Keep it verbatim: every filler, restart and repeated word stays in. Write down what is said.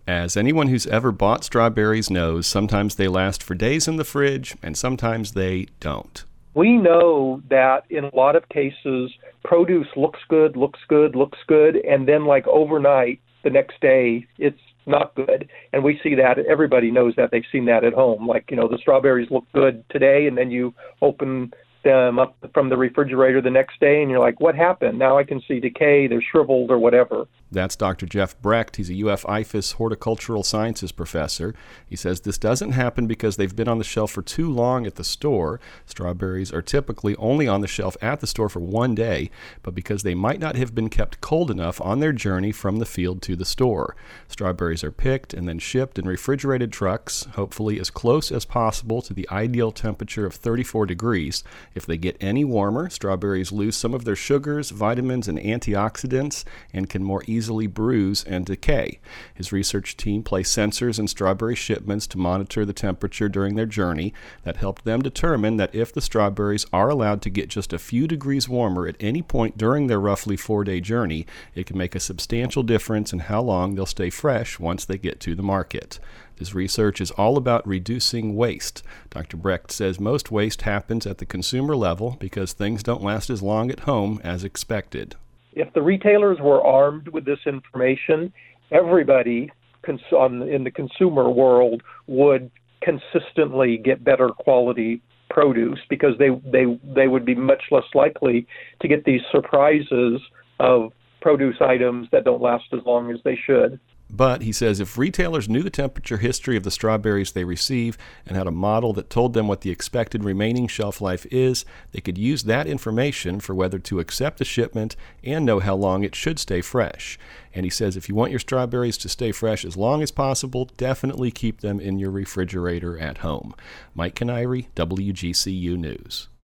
As anyone who's ever bought strawberries knows, sometimes they last for days in the fridge, and sometimes they don't. We know that in a lot of cases, produce looks good, looks good, looks good, and then like overnight, the next day, it's not good. And we see that. Everybody knows that. They've seen that at home. Like, you know, the strawberries look good today, and then you open them up from the refrigerator the next day, and you're like, what happened? Now I can see decay, they're shriveled or whatever. That's Doctor Jeff Brecht. He's a U F I F A S horticultural sciences professor. He says this doesn't happen because they've been on the shelf for too long at the store. Strawberries are typically only on the shelf at the store for one day, but because they might not have been kept cold enough on their journey from the field to the store. Strawberries are picked and then shipped in refrigerated trucks, hopefully as close as possible to the ideal temperature of thirty-four degrees. If they get any warmer, strawberries lose some of their sugars, vitamins, and antioxidants and can more easily bruise and decay. His research team placed sensors in strawberry shipments to monitor the temperature during their journey. That helped them determine that if the strawberries are allowed to get just a few degrees warmer at any point during their roughly four-day journey, it can make a substantial difference in how long they'll stay fresh once they get to the market. This research is all about reducing waste. Doctor Brecht says most waste happens at the consumer level because things don't last as long at home as expected. If the retailers were armed with this information, everybody cons- on, in the consumer world would consistently get better quality produce because they, they, they would be much less likely to get these surprises of produce items that don't last as long as they should. But he says if retailers knew the temperature history of the strawberries they receive and had a model that told them what the expected remaining shelf life is, they could use that information for whether to accept a shipment and know how long it should stay fresh. And he says if you want your strawberries to stay fresh as long as possible, definitely keep them in your refrigerator at home. Mike Canary, W G C U News.